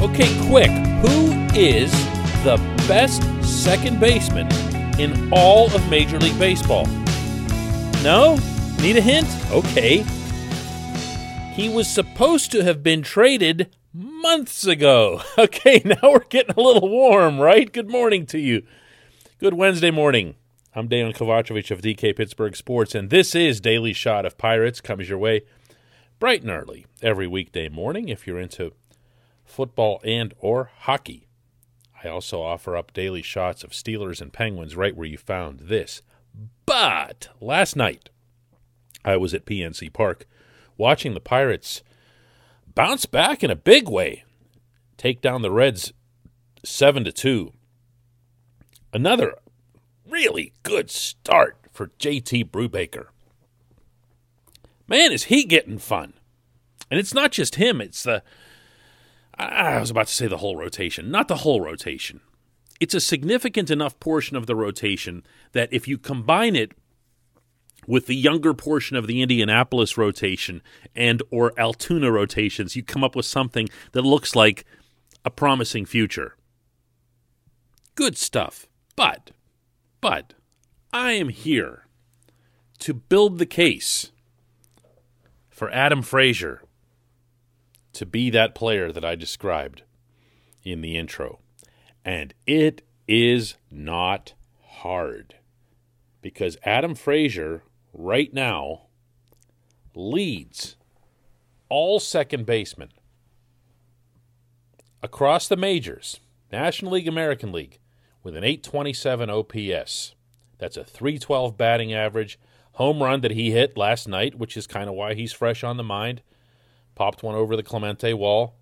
Okay, quick. Who is the best second baseman in all of Major League Baseball? No? Need a hint? Okay. He was supposed to have been traded months ago. Okay, now we're getting a little warm, right? Good morning to you. Good Wednesday morning. I'm Dejan Kovacevic of DK Pittsburgh Sports, and this is Daily Shot of Pirates. Comes your way bright and early every weekday morning if you're into football and or hockey. I also offer up daily shots of Steelers and Penguins right where you found this. But last night, I was at PNC Park watching the Pirates bounce back in a big way, take down the Reds 7-2. Another really good start for JT Brubaker. Man, is he getting fun. And it's not just him, it's I was about to say the whole rotation. Not the whole rotation. It's a significant enough portion of the rotation that if you combine it with the younger portion of the Indianapolis rotation and or Altoona rotations, you come up with something that looks like a promising future. Good stuff. But I am here to build the case for Adam Frazier to be that player that I described in the intro. And it is not hard, because Adam Frazier right now leads all second basemen across the majors, National League, American League, with an .827 OPS. That's a .312 batting average. Home run that he hit last night, which is kind of why he's fresh on the mind. Popped one over the Clemente wall.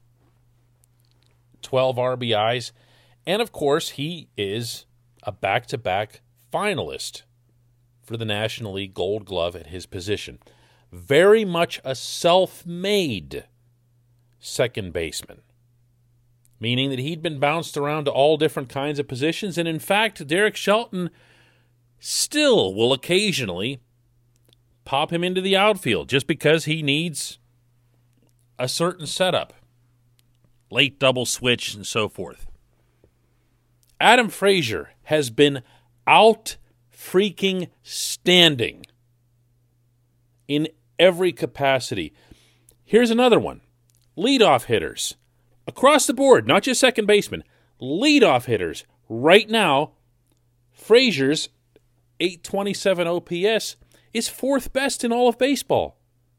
12 RBIs. And, of course, he is a back-to-back finalist for the National League Gold Glove at his position. Very much a self-made second baseman, meaning that he'd been bounced around to all different kinds of positions. And, in fact, Derek Shelton still will occasionally pop him into the outfield just because he needs a certain setup, late double switch, and so forth. Adam Frazier has been out-freaking-standing in every capacity. Here's another one. Leadoff hitters. Across the board, not just second baseman. Leadoff hitters. Right now, Frazier's .827 OPS is fourth best in all of baseball.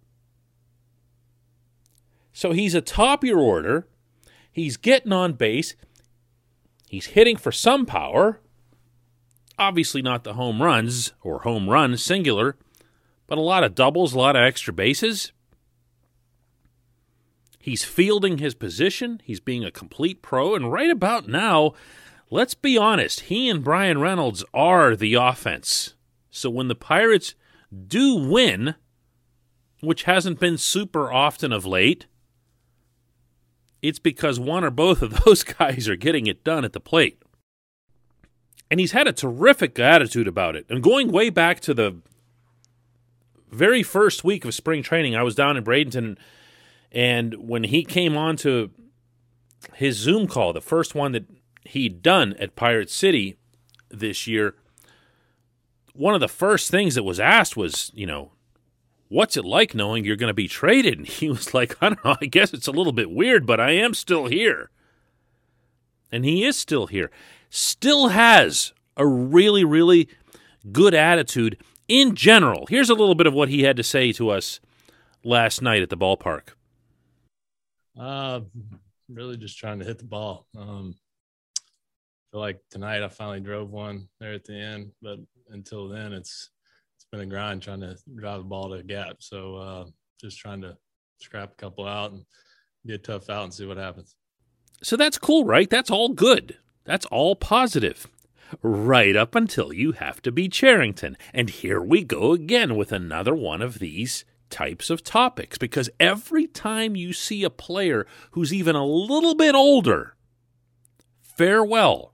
So he's atop your order. He's getting on base. He's hitting for some power. Obviously not the home runs or home run singular, but a lot of doubles, a lot of extra bases. He's fielding his position. He's being a complete pro. And right about now, let's be honest, he and Brian Reynolds are the offense. So when the Pirates do win, which hasn't been super often of late, it's because one or both of those guys are getting it done at the plate. And he's had a terrific attitude about it. And going way back to the very first week of spring training, I was down in Bradenton, and when he came on to his Zoom call, the first one that he'd done at Pirate City this year, one of the first things that was asked was, what's it like knowing you're going to be traded? And he was like, I don't know, I guess it's a little bit weird, but I am still here. And he is still here. Still has a really, really good attitude in general. Here's a little bit of what he had to say to us last night at the ballpark. Really just trying to hit the ball. Feel like tonight I finally drove one there at the end, but until then it's been a grind trying to drive the ball to a gap. So just trying to scrap a couple out and get a tough out and see what happens. So that's cool, right? That's all good. That's all positive. Right up until you have to be Cherington. And here we go again with another one of these types of topics. Because every time you see a player who's even a little bit older, farewell,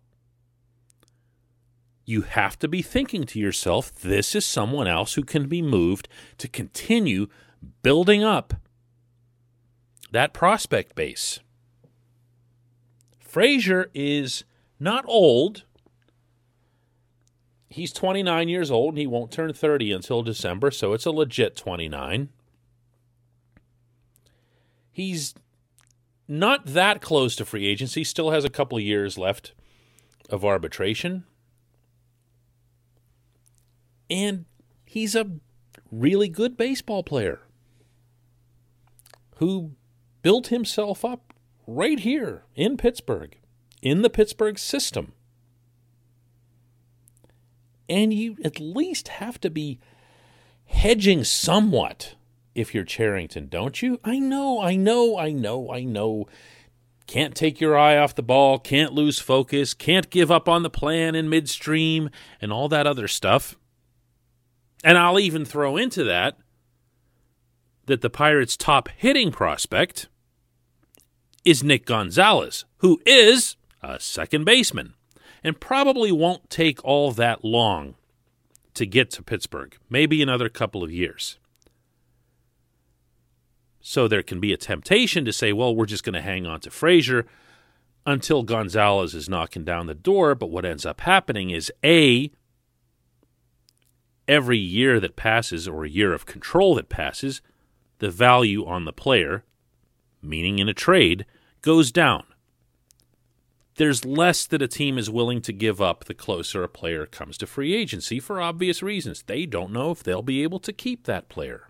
you have to be thinking to yourself, this is someone else who can be moved to continue building up that prospect base. Frazier is not old. He's 29 years old, and he won't turn 30 until December, so it's a legit 29. He's not that close to free agency, still has a couple of years left of arbitration. And he's a really good baseball player who built himself up right here in Pittsburgh, in the Pittsburgh system. And you at least have to be hedging somewhat if you're Cherington, don't you? I know. Can't take your eye off the ball, can't lose focus, can't give up on the plan in midstream, and all that other stuff. And I'll even throw into that the Pirates' top hitting prospect is Nick Gonzalez, who is a second baseman, and probably won't take all that long to get to Pittsburgh, maybe another couple of years. So there can be a temptation to say, well, we're just going to hang on to Frazier until Gonzalez is knocking down the door, but what ends up happening is, A, every year that passes, or a year of control that passes, the value on the player, meaning in a trade, goes down. There's less that a team is willing to give up the closer a player comes to free agency for obvious reasons. They don't know if they'll be able to keep that player.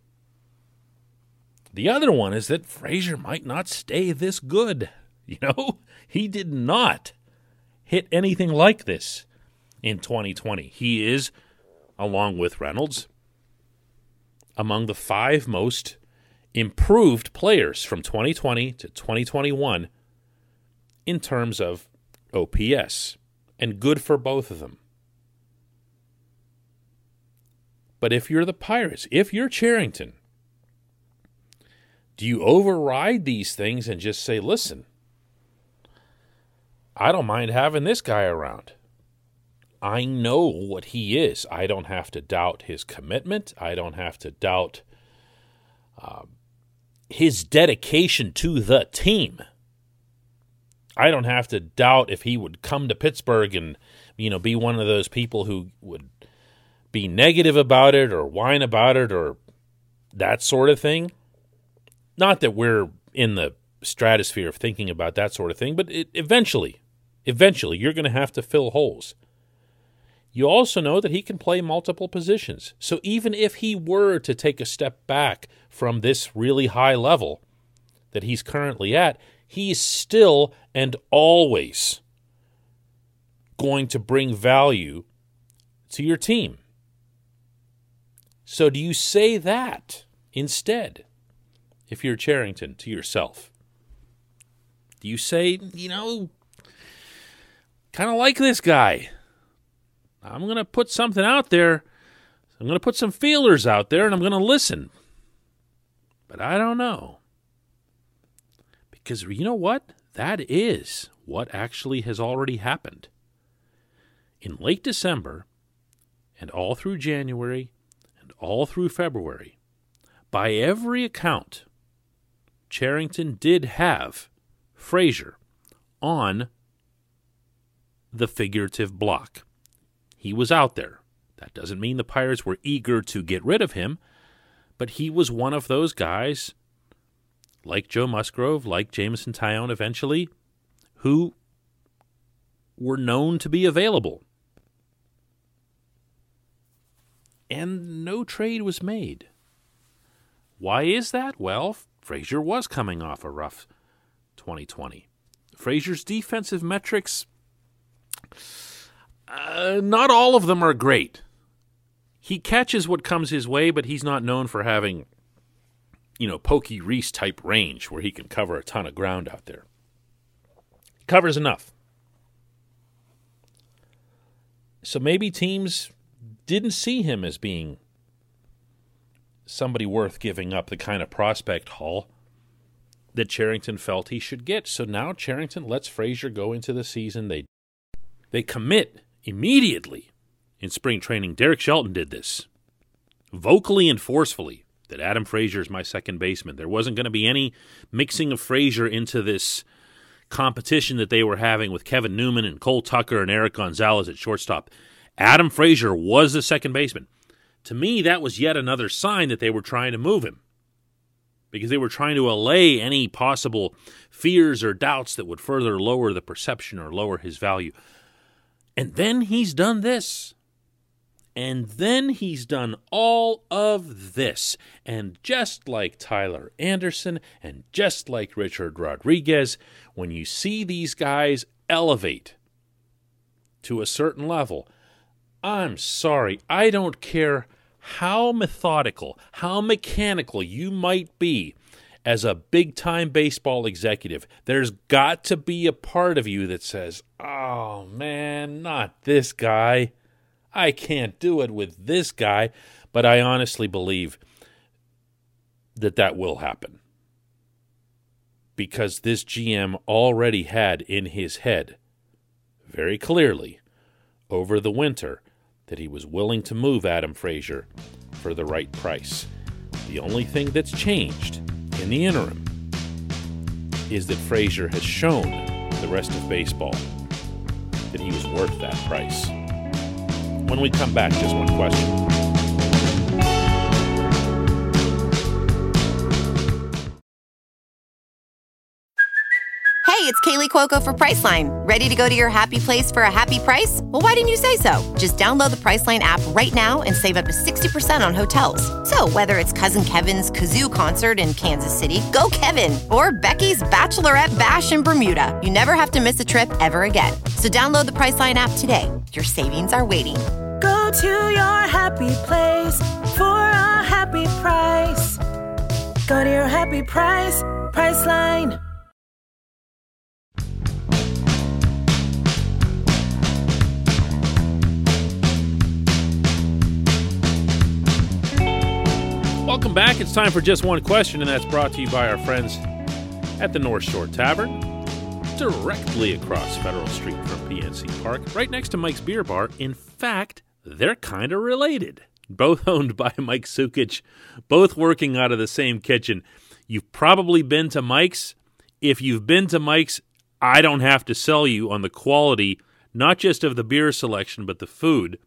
The other one is that Frazier might not stay this good. He did not hit anything like this in 2020. He is, along with Reynolds, among the 5 most improved players from 2020 to 2021 in terms of OPS, and good for both of them. But if you're the Pirates, if you're Cherington, do you override these things and just say, listen, I don't mind having this guy around. I know what he is. I don't have to doubt his commitment. I don't have to doubt his dedication to the team. I don't have to doubt if he would come to Pittsburgh and, be one of those people who would be negative about it or whine about it or that sort of thing. Not that we're in the stratosphere of thinking about that sort of thing, but eventually you're going to have to fill holes. You also know that he can play multiple positions. So even if he were to take a step back from this really high level that he's currently at, he's still and always going to bring value to your team. So do you say that instead? If you're Cherington, to yourself, do you say, kind of like this guy, I'm going to put something out there, I'm going to put some feelers out there, and I'm going to listen. But I don't know. Because you know what? That is what actually has already happened. In late December, and all through January, and all through February, by every account, Cherington did have Frazier on the figurative block. He was out there. That doesn't mean the Pirates were eager to get rid of him, but he was one of those guys, like Joe Musgrove, like Jameson Taillon eventually, who were known to be available. And no trade was made. Why is that? Well, Frazier was coming off a rough 2020. Frazier's defensive metrics, not all of them are great. He catches what comes his way, but he's not known for having, Pokey Reese type range where he can cover a ton of ground out there. He covers enough. So maybe teams didn't see him as being somebody worth giving up the kind of prospect haul that Cherington felt he should get. So now Cherington lets Frazier go into the season. They commit immediately in spring training. Derek Shelton did this vocally and forcefully, that Adam Frazier is my second baseman. There wasn't going to be any mixing of Frazier into this competition that they were having with Kevin Newman and Cole Tucker and Eric Gonzalez at shortstop, Adam Frazier was the second baseman. To me, that was yet another sign that they were trying to move him, because they were trying to allay any possible fears or doubts that would further lower the perception or lower his value. And then he's done this. And then he's done all of this. And just like Tyler Anderson and just like Richard Rodriguez, when you see these guys elevate to a certain level, I'm sorry, I don't care how methodical, how mechanical you might be as a big-time baseball executive, there's got to be a part of you that says, oh, man, not this guy. I can't do it with this guy. But I honestly believe that will happen, because this GM already had in his head very clearly over the winter that he was willing to move Adam Frazier for the right price. The only thing that's changed in the interim is that Frazier has shown the rest of baseball that he was worth that price. When we come back, just one question. Hey, it's Kaylee Cuoco for Priceline. Ready to go to your happy place for a happy price? Well, why didn't you say so? Just download the Priceline app right now and save up to 60% on hotels. So whether it's Cousin Kevin's Kazoo Concert in Kansas City, go Kevin, or Becky's Bachelorette Bash in Bermuda, you never have to miss a trip ever again. So download the Priceline app today. Your savings are waiting. Go to your happy place for a happy price. Go to your happy price, Priceline. Welcome back. It's time for Just One Question, and that's brought to you by our friends at the North Shore Tavern, directly across Federal Street from PNC Park, right next to Mike's Beer Bar. In fact, they're kind of related. Both owned by Mike Sukic, both working out of the same kitchen. You've probably been to Mike's. If you've been to Mike's, I don't have to sell you on the quality, not just of the beer selection, but the food.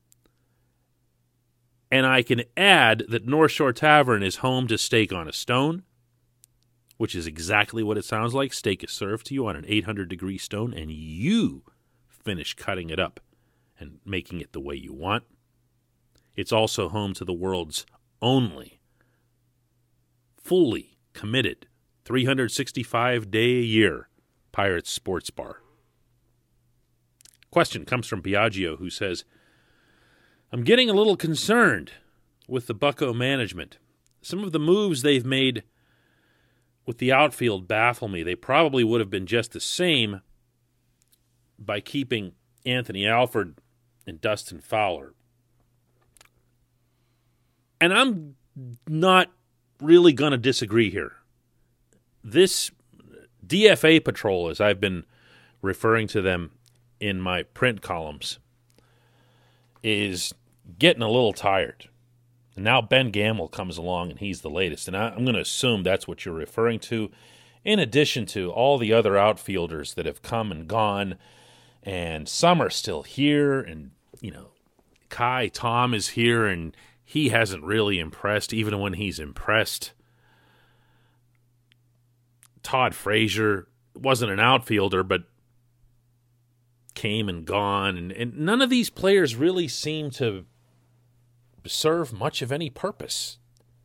And I can add that North Shore Tavern is home to Steak on a Stone, which is exactly what it sounds like. Steak is served to you on an 800-degree stone, and you finish cutting it up and making it the way you want. It's also home to the world's only fully committed 365-day-a-year Pirates Sports Bar. Question comes from Biagio, who says, I'm getting a little concerned with the Bucco management. Some of the moves they've made with the outfield baffle me. They probably would have been just the same by keeping Anthony Alford and Dustin Fowler. And I'm not really going to disagree here. This DFA patrol, as I've been referring to them in my print columns, is getting a little tired. And now Ben Gamble comes along, and he's the latest. And I'm going to assume that's what you're referring to, in addition to all the other outfielders that have come and gone, and some are still here. And, Kai Tom is here, and he hasn't really impressed, even when he's impressed. Todd Frazier wasn't an outfielder, but came and gone, and none of these players really seem to serve much of any purpose.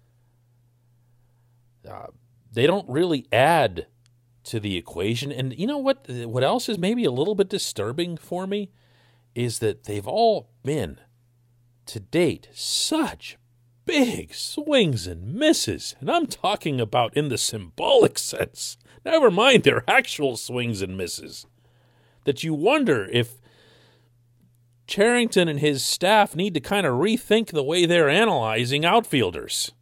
They don't really add to the equation. And you know what else is maybe a little bit disturbing for me is that they've all been, to date, such big swings and misses. And I'm talking about in the symbolic sense. Never mind their actual swings and misses. That you wonder if Cherington and his staff need to kind of rethink the way they're analyzing outfielders.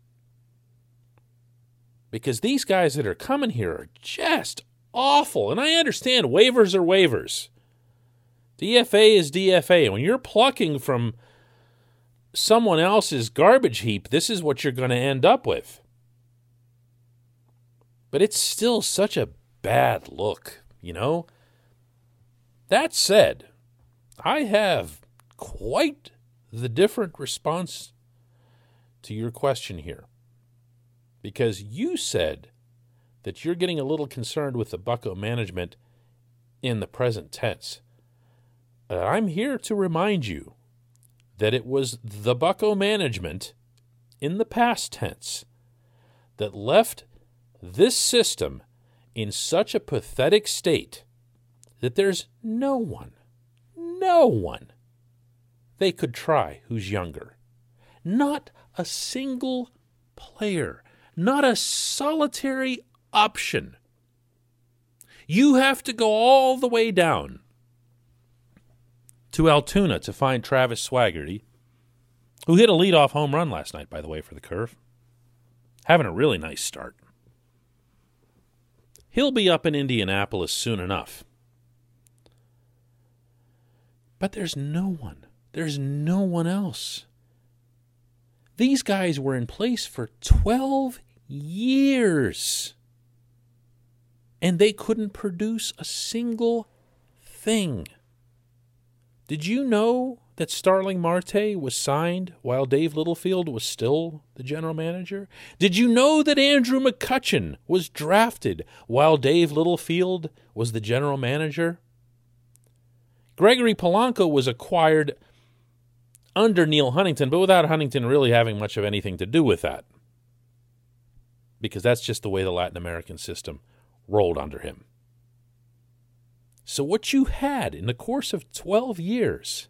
Because these guys that are coming here are just awful. And I understand waivers are waivers. DFA is DFA. And when you're plucking from someone else's garbage heap, this is what you're going to end up with. But it's still such a bad look. you know. That said, I have quite the different response to your question here. Because you said that you're getting a little concerned with the Bucco management in the present tense. I'm here to remind you that it was the Bucco management in the past tense that left this system in such a pathetic state that there's no one they could try who's younger. Not a single player, not a solitary option. You have to go all the way down to Altoona to find Travis Swaggerty, who hit a leadoff home run last night, by the way, for the Curve. Having a really nice start. He'll be up in Indianapolis soon enough. But there's no one. There's no one else. These guys were in place for 12 years. And they couldn't produce a single thing. Did you know that Starling Marte was signed while Dave Littlefield was still the general manager? Did you know that Andrew McCutchen was drafted while Dave Littlefield was the general manager? Gregory Polanco was acquired under Neil Huntington, but without Huntington really having much of anything to do with that. Because that's just the way the Latin American system rolled under him. So what you had in the course of 12 years,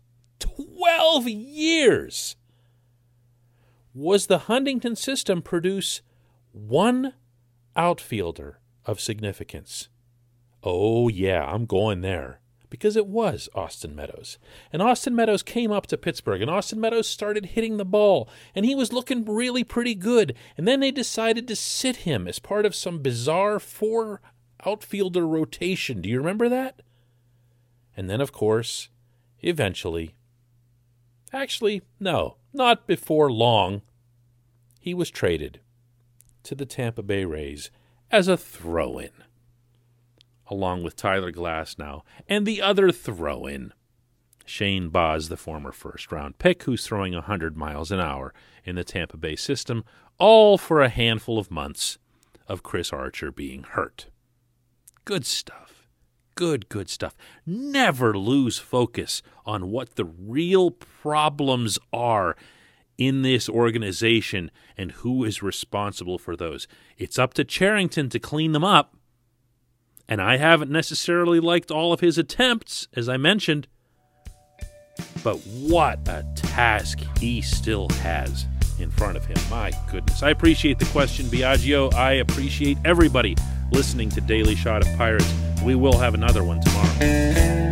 was the Huntington system produce one outfielder of significance. Oh yeah, I'm going there. Because it was Austin Meadows. And Austin Meadows came up to Pittsburgh, and Austin Meadows started hitting the ball, and he was looking really pretty good. And then they decided to sit him as part of some bizarre 4-outfielder rotation. Do you remember that? And then, of course, eventually, actually, no, not before long, he was traded to the Tampa Bay Rays as a throw-in, along with Tyler Glasnow and the other throw-in, Shane Baz, the former first-round pick, who's throwing 100 miles an hour in the Tampa Bay system, all for a handful of months of Chris Archer being hurt. Good stuff. Good stuff. Never lose focus on what the real problems are in this organization and who is responsible for those. It's up to Cherington to clean them up. And I haven't necessarily liked all of his attempts, as I mentioned. But what a task he still has in front of him. My goodness. I appreciate the question, Biagio. I appreciate everybody listening to Daily Shot of Pirates. We will have another one tomorrow.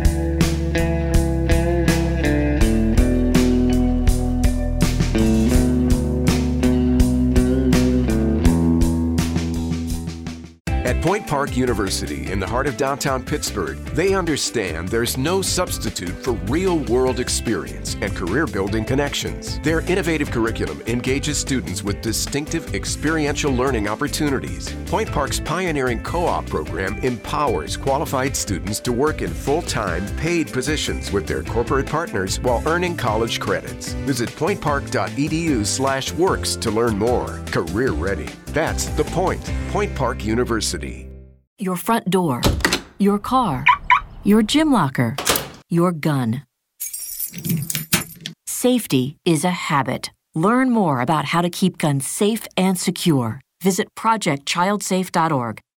At Point Park University, in the heart of downtown Pittsburgh, they understand there's no substitute for real-world experience and career-building connections. Their innovative curriculum engages students with distinctive experiential learning opportunities. Point Park's pioneering co-op program empowers qualified students to work in full-time, paid positions with their corporate partners while earning college credits. Visit pointpark.edu/works to learn more. Career ready. That's the point. Point Park University. Your front door, your car, your gym locker, your gun. Safety is a habit. Learn more about how to keep guns safe and secure. Visit ProjectChildSafe.org.